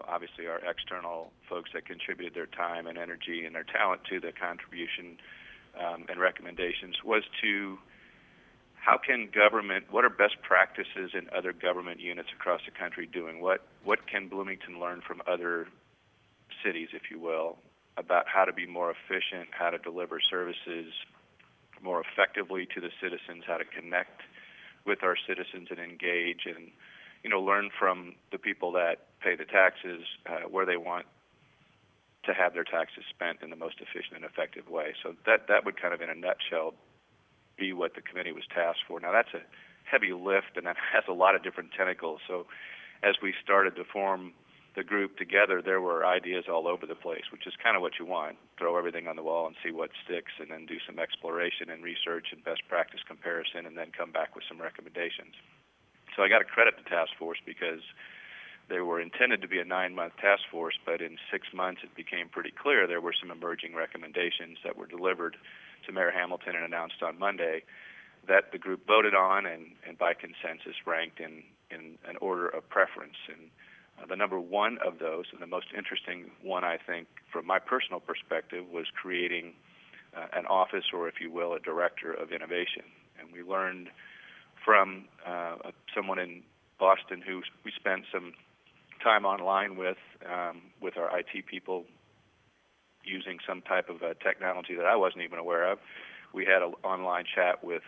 obviously our external folks that contributed their time and energy and their talent to the contribution and recommendations, was to how can government, what are best practices in other government units across the country doing? What can Bloomington learn from other cities, if you will, about how to be more efficient, how to deliver services more effectively to the citizens, how to connect with our citizens and engage and, learn from the people that pay the taxes where they want to have their taxes spent in the most efficient and effective way. So that would kind of, in a nutshell, be what the committee was tasked for. Now, that's a heavy lift, and that has a lot of different tentacles. So as we started to form the group together, there were ideas all over the place, which is kind of what you want. Throw everything on the wall and see what sticks, and then do some exploration and research and best practice comparison, and then come back with some recommendations. So I got to credit the task force because they were intended to be a 9-month task force, but in 6 months it became pretty clear there were some emerging recommendations that were delivered to Mayor Hamilton and announced on Monday that the group voted on and by consensus ranked in an order of preference. And the number one of those, and the most interesting one, I think, from my personal perspective, was creating an office, or if you will, a director of innovation. And we learned from someone in Boston who we spent some time online with our IT people using some type of technology that I wasn't even aware of. We had an online chat with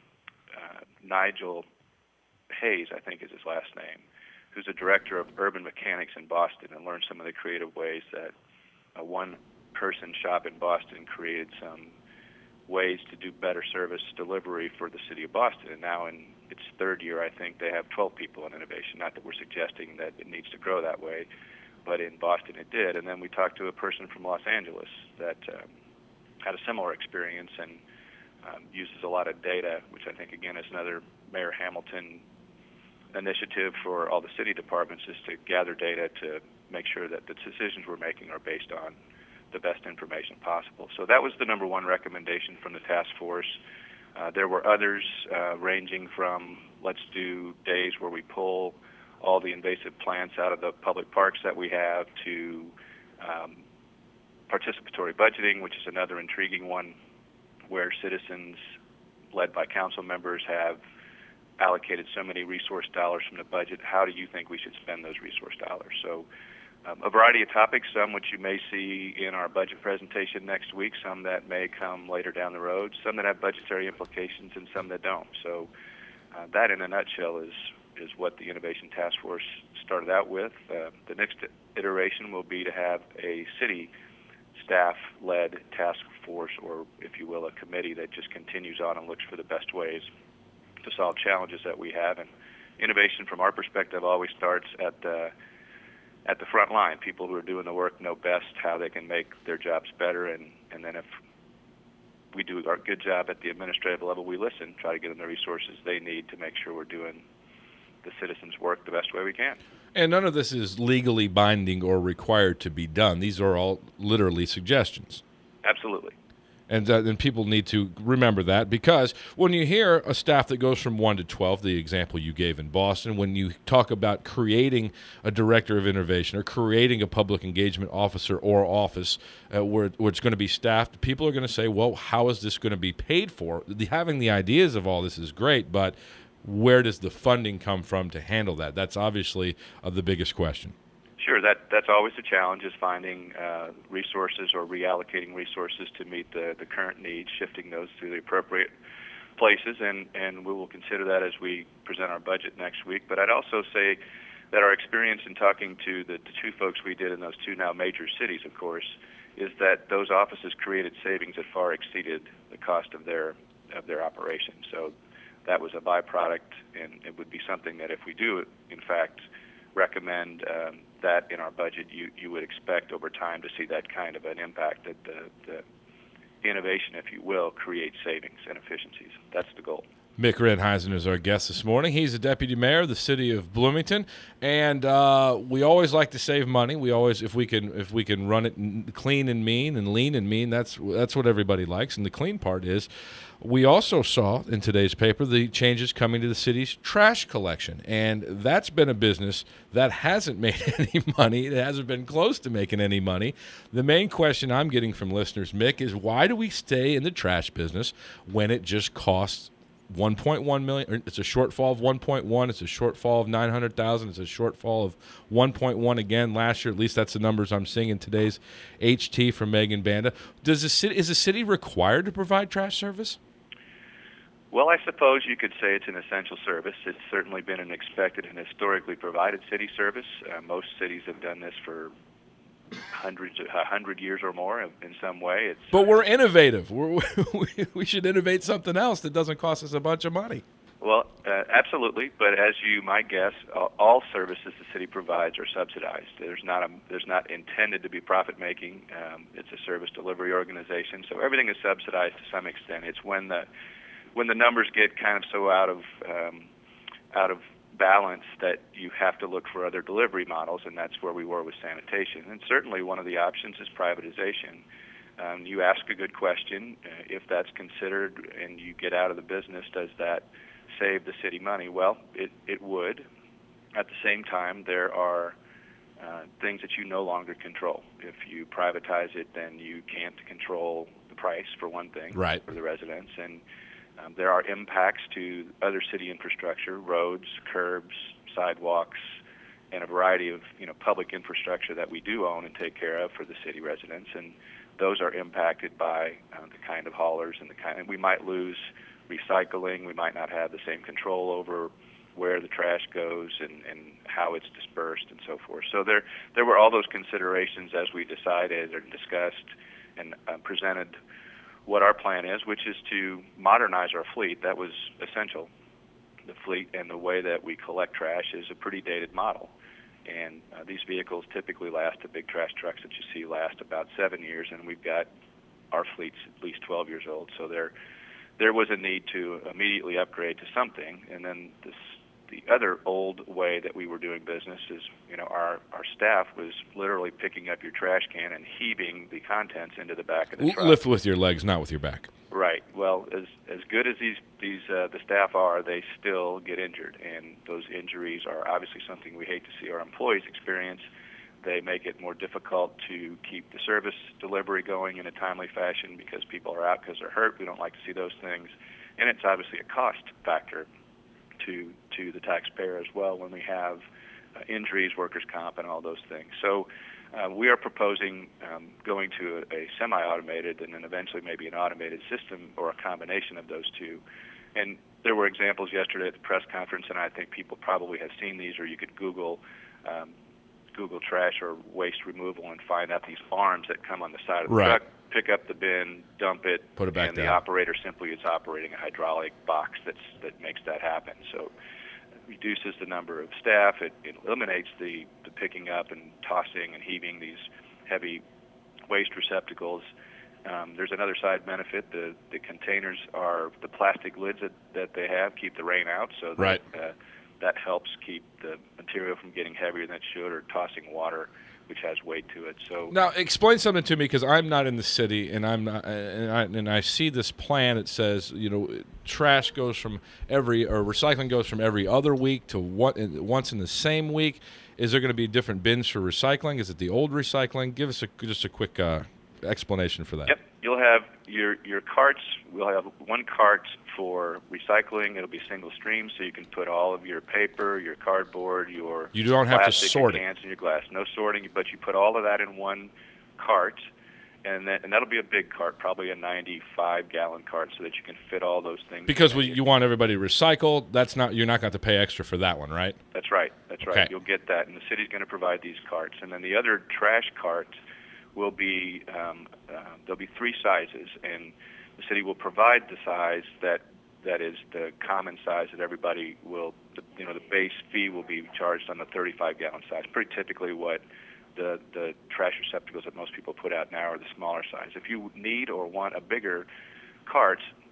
Nigel Hayes, I think is his last name, who's a director of urban mechanics in Boston, and learned some of the creative ways that a one-person shop in Boston created some ways to do better service delivery for the city of Boston. And now in its third year, I think they have 12 people in innovation. Not that we're suggesting that it needs to grow that way, but in Boston it did. And then we talked to a person from Los Angeles that had a similar experience and uses a lot of data, which I think, again, is another Mayor Hamilton initiative for all the city departments, is to gather data to make sure that the decisions we're making are based on the best information possible. So that was the number one recommendation from the task force. There were others ranging from let's do days where we pull all the invasive plants out of the public parks that we have, to participatory budgeting, which is another intriguing one, where citizens led by council members have allocated so many resource dollars from the budget. How do you think we should spend those resource dollars? So a variety of topics, some which you may see in our budget presentation next week, some that may come later down the road, some that have budgetary implications, and some that don't. So that, in a nutshell, is what the Innovation Task Force started out with. The next iteration will be to have a city staff-led task force, or, if you will, a committee that just continues on and looks for the best ways to solve challenges that we have. And innovation, from our perspective, always starts at the front line. People who are doing the work know best how they can make their jobs better, and then if we do our good job at the administrative level, we listen, try to get them the resources they need to make sure we're doing the citizens' work the best way we can. And none of this is legally binding or required to be done. These are all literally suggestions. Absolutely. And people need to remember that, because when you hear a staff that goes from 1 to 12, the example you gave in Boston, when you talk about creating a director of innovation or creating a public engagement officer or office where it's going to be staffed, people are going to say, well, how is this going to be paid for? Having the ideas of all this is great, but where does the funding come from to handle that? That's obviously the biggest question. Sure, that's always the challenge, is finding resources or reallocating resources to meet the current needs, shifting those to the appropriate places, and we will consider that as we present our budget next week. But I'd also say that our experience in talking to the two folks we did in those two now major cities, of course, is that those offices created savings that far exceeded the cost of their operation. So that was a byproduct, and it would be something that if we do, in fact, recommend that in our budget, you would expect over time to see that kind of an impact, that the innovation, if you will, creates savings and efficiencies. That's the goal. Mick Redheisen is our guest this morning. He's the deputy mayor of the city of Bloomington, and we always like to save money. We always, if we can run it clean and mean and lean and mean, that's what everybody likes. And the clean part is, we also saw in today's paper the changes coming to the city's trash collection, and that's been a business that hasn't made any money. It hasn't been close to making any money. The main question I'm getting from listeners, Mick, is why do we stay in the trash business when it just costs $1.1 million? It's a shortfall of 1.1. It's a shortfall of 900,000. It's a shortfall of 1.1 again last year. At least that's the numbers I'm seeing in today's HT from Megan Banda. Is the city required to provide trash service? Well, I suppose you could say it's an essential service. It's certainly been an expected and historically provided city service. Most cities have done this for 100 years or more in some way. But we're innovative. We should innovate something else that doesn't cost us a bunch of money. Well, absolutely. But as you might guess, all services the city provides are subsidized. There's not intended to be profit making. It's a service delivery organization, so everything is subsidized to some extent. It's when the numbers get kind of so out of balance that you have to look for other delivery models, and that's where we were with sanitation. And certainly one of the options is privatization. You ask a good question. If that's considered and you get out of the business, does that save the city money? Well, it would. At the same time, there are things that you no longer control. If you privatize it, then you can't control the price, for one thing, right, for the residents. And there are impacts to other city infrastructure, roads, curbs, sidewalks, and a variety of public infrastructure that we do own and take care of for the city residents. And those are impacted by the kind of haulers and we might lose recycling. We might not have the same control over where the trash goes and how it's dispersed and so forth. So there were all those considerations as we decided or discussed and presented what our plan is, which is to modernize our fleet. That was essential. The fleet and the way that we collect trash is a pretty dated model. And these vehicles typically the big trash trucks that you see last about 7 years, and we've got our fleet's at least 12 years old. So there was a need to immediately upgrade to something. And then the other old way that we were doing business is, our staff was literally picking up your trash can and heaving the contents into the back of the truck. Lift with your legs, not with your back. Right. Well, as good as the staff are, they still get injured, and those injuries are obviously something we hate to see our employees experience. They make it more difficult to keep the service delivery going in a timely fashion because people are out because they're hurt. We don't like to see those things, and it's obviously a cost factor to the taxpayer as well when we have injuries, workers' comp, and all those things. So we are proposing going to a semi-automated and then eventually maybe an automated system or a combination of those two. And there were examples yesterday at the press conference, and I think people probably have seen these, or you could Google trash or waste removal and find out these arms that come on the side of the truck, pick up the bin, dump it, put it back and down. The operator simply is operating a hydraulic box that makes that happen. So it reduces the number of staff. It eliminates the picking up and tossing and heaving these heavy waste receptacles. There's another side benefit. The containers are the plastic lids that they have keep the rain out, so that helps keep the material from getting heavier than it should or tossing water, which has weight to it. So now, explain something to me, because I'm not in the city, and I see this plan that says trash goes from recycling goes from every other week to once in the same week. Is there going to be different bins for recycling? Is it the old recycling? Give us just a quick explanation for that. Yep, you'll have your carts. We'll have one cart for recycling. It'll be single stream, so you can put all of your paper, your cardboard, your you don't have to sort cans and your glass. No sorting, but you put all of that in one cart, and that'll be a big cart, probably a 95-gallon cart, so that you can fit all those things. Because you want everybody to recycle. You're not going to pay extra for that one, right? That's right. Okay. You'll get that, and the city's going to provide these carts, and then the other trash carts will be there'll be three sizes, and the city will provide the size that is the common size that everybody will. The base fee will be charged on the 35-gallon size. Pretty typically, what the trash receptacles that most people put out now are the smaller size. If you need or want a bigger cart,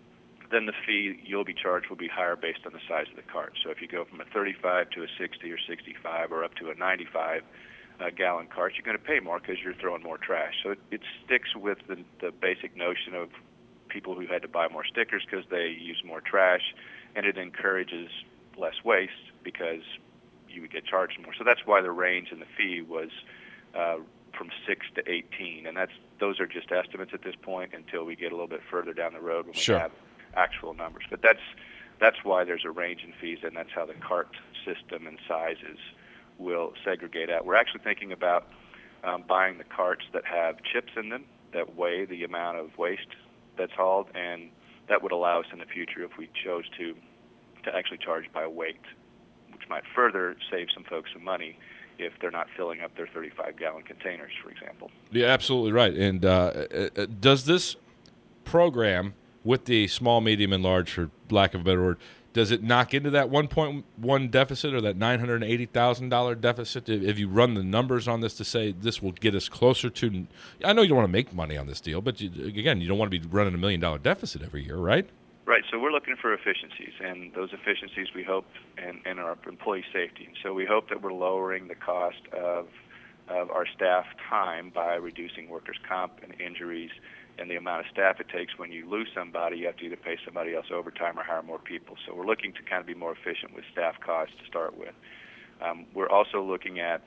then the fee you'll be charged will be higher based on the size of the cart. So if you go from a 35 to a 60 or 65 or up to a 95 gallon cart, you're going to pay more because you're throwing more trash. So it sticks with the basic notion of people who had to buy more stickers because they use more trash, and it encourages less waste because you would get charged more. So that's why the range in the fee was from 6 to 18, and those are just estimates at this point until we get a little bit further down the road when we have actual numbers. But that's why there's a range in fees, and that's how the cart system and sizes will segregate out. We're actually thinking about buying the carts that have chips in them that weigh the amount of waste that's hauled, and that would allow us in the future, if we chose to actually charge by weight, which might further save some folks some money if they're not filling up their 35-gallon containers, for example. Yeah, absolutely right. And does this program with the small, medium, and large, for lack of a better word, does it knock into that 1.1 deficit or that $980,000 deficit? If you run the numbers on this to say this will get us closer to, I know you don't want to make money on this deal, but again, you don't want to be running $1 million deficit every year, right? Right. So we're looking for efficiencies, and those efficiencies we hope and our employee safety. So we hope that we're lowering the cost of our staff time by reducing workers' comp and injuries and the amount of staff it takes. When you lose somebody, you have to either pay somebody else overtime or hire more people. So we're looking to kind of be more efficient with staff costs to start with. We're also looking at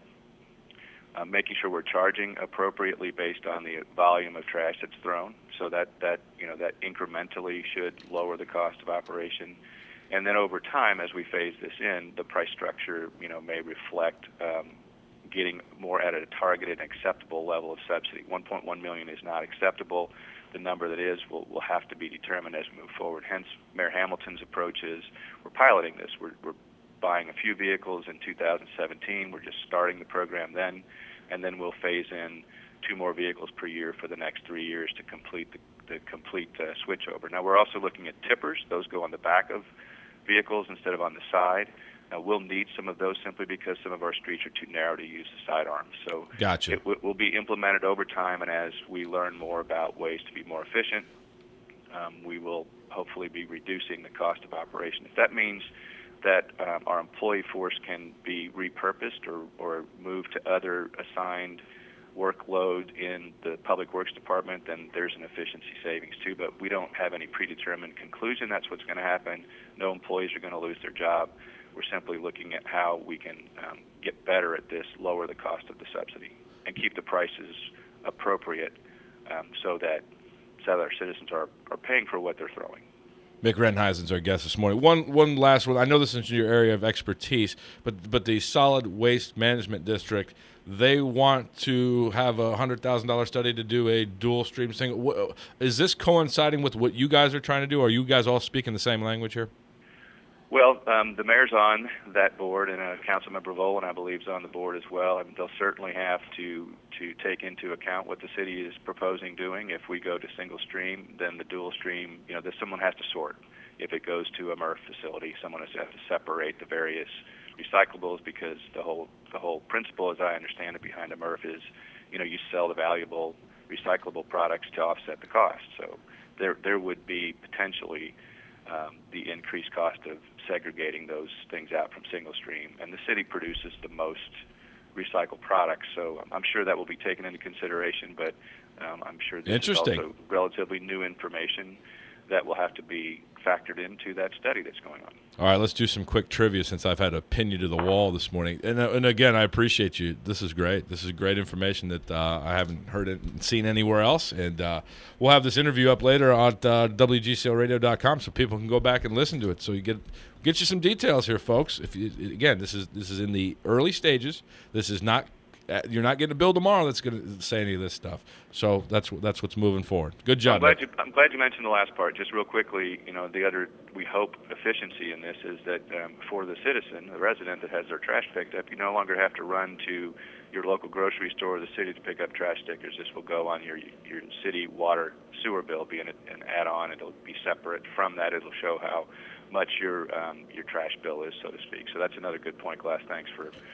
making sure we're charging appropriately based on the volume of trash that's thrown. So that incrementally should lower the cost of operation. And then over time, as we phase this in, the price structure may reflect getting more at a targeted and acceptable level of subsidy. $1.1 million is not acceptable. The number that is will have to be determined as we move forward. Hence, Mayor Hamilton's approach is we're piloting this. We're buying a few vehicles in 2017. We're just starting the program then, and then we'll phase in 2 more vehicles per year for the next 3 years to complete the complete switchover. Now, we're also looking at tippers. Those go on the back of vehicles instead of on the side. Now, we'll need some of those simply because some of our streets are too narrow to use the sidearms. So gotcha. It will be implemented over time, and as we learn more about ways to be more efficient, we will hopefully be reducing the cost of operation. If that means that our employee force can be repurposed or moved to other assigned workload in the Public Works Department, then there's an efficiency savings too. But we don't have any predetermined conclusion that's what's going to happen. No employees are going to lose their job. We're simply looking at how we can get better at this, lower the cost of the subsidy, and keep the prices appropriate so that our citizens are paying for what they're throwing. Mick Rentheisen's our guest this morning. One last one. I know this is your area of expertise, but the Solid Waste Management District, they want to have a $100,000 study to do a dual stream single. Is this coinciding with what you guys are trying to do? Are you guys all speaking the same language here? Well, the mayor's on that board, and Councilmember Volan, I believe, is on the board as well. I mean, they'll certainly have to take into account what the city is proposing doing. If we go to single stream, then the dual stream, someone has to sort. If it goes to a MRF facility, someone has to separate the various recyclables, because the whole principle, as I understand it, behind a MRF is, you sell the valuable recyclable products to offset the cost. So there would be potentially the increased cost of segregating those things out from single stream, and the city produces the most recycled products, so I'm sure that will be taken into consideration, but I'm sure this is also relatively new information that will have to be factored into that study that's going on. All right, let's do some quick trivia since I've had to pin you to the wall this morning. And again, I appreciate you. This is great. This is great information that I haven't heard and seen anywhere else. And we'll have this interview up later on WGCLradio.com so people can go back and listen to it. So you get you some details here, folks. Again, this is in the early stages. This is not. You're not getting a bill tomorrow that's going to say any of this stuff. So that's what's moving forward. Good job. I'm glad you mentioned the last part. Just real quickly, the other, we hope, efficiency in this is that for the citizen, the resident that has their trash picked up, you no longer have to run to your local grocery store or the city to pick up trash stickers. This will go on your city water sewer bill, be an add-on. It'll be separate from that. It'll show how much your trash bill is, so to speak. So that's another good point, Glass. Thanks for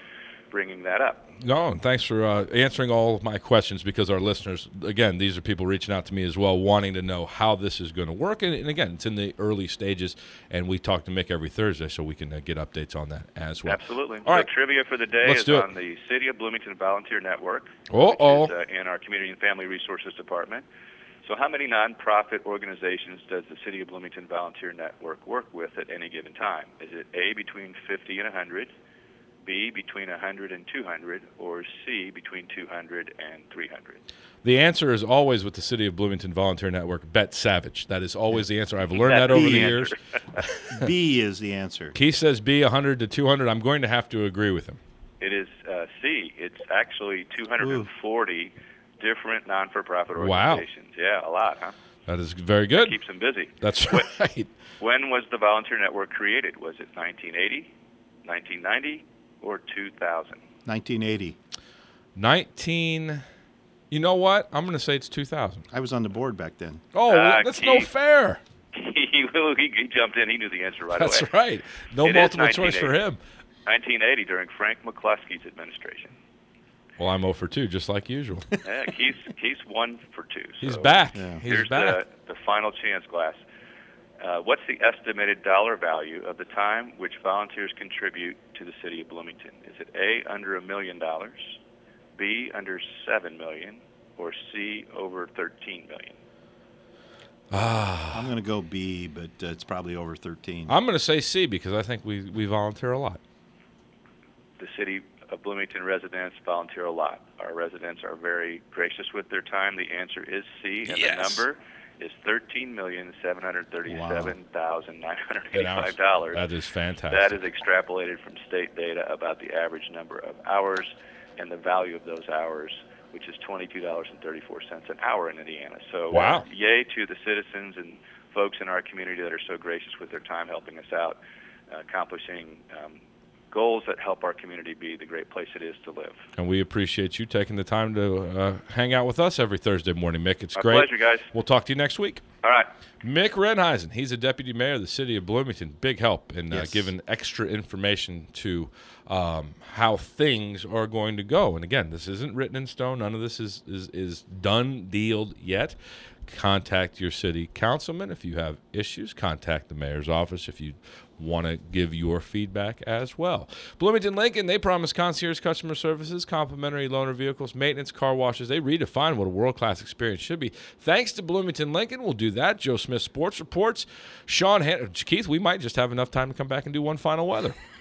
bringing that up. No, and thanks for answering all of my questions, because our listeners, again, these are people reaching out to me as well, wanting to know how this is going to work. And again, it's in the early stages, and we talk to Mick every Thursday, so we can get updates on that as well. Absolutely. All right. Trivia for the day Let's is do it. on the City of Bloomington Volunteer Network, Uh-oh. which is in our Community and Family Resources Department. So how many nonprofit organizations does the City of Bloomington Volunteer Network work with at any given time? Is it A, between 50 and 100, B, between 100 and 200, or C, between 200 and 300? The answer is always with the City of Bloomington Volunteer Network, Bet Savage. That is always the answer. I've learned that over the years. B is the answer. Keith says B, 100 to 200. I'm going to have to agree with him. It is C. It's actually 240 different non-for-profit organizations. Wow. Yeah, a lot, huh? That is very good. Keeps them busy. That's right. When was the Volunteer Network created? Was it 1980, 1990, or 2000? 1980. You know what? I'm going to say it's 2000. I was on the board back then. Oh, that's no fair. He jumped in. He knew the answer right away. That's right. No It multiple is choice for him. 1980 during Frank McCluskey's administration. Well, I'm 0 for 2, just like usual. Yeah, Keith's 1 for 2. So He's back. Yeah. He's here's back. the final chance, Glass. What's the estimated dollar value of the time which volunteers contribute to the City of Bloomington? Is it A, under $1 million, B, under $7 million, or C, over $13 million? I'm going to go B, but it's probably over 13. I'm going to say C, because I think we volunteer a lot. The City of Bloomington residents volunteer a lot. Our residents are very gracious with their time. The answer is C, and the number is $13,737,985. That is fantastic. That is extrapolated from state data about the average number of hours and the value of those hours, which is $22.34 an hour in Indiana. So wow. Yay to the citizens and folks in our community that are so gracious with their time helping us out, accomplishing goals that help our community be the great place it is to live. And we appreciate you taking the time to hang out with us every Thursday morning, Mick. It's My great. pleasure, guys. We'll talk to you next week. All right. Mick Renheisen, he's a deputy mayor of the City of Bloomington. Big help in Yes. giving extra information to how things are going to go. And again, this isn't written in stone. None of this is done, dealed yet. Contact your city councilman if you have issues. Contact the mayor's office if you want to give your feedback as well. Bloomington Lincoln, they promise concierge customer services, complimentary loaner vehicles, maintenance, car washes. They redefine what a world-class experience should be. Thanks to Bloomington Lincoln, we'll do that. Joe Smith Sports Reports. Keith, we might just have enough time to come back and do one final weather.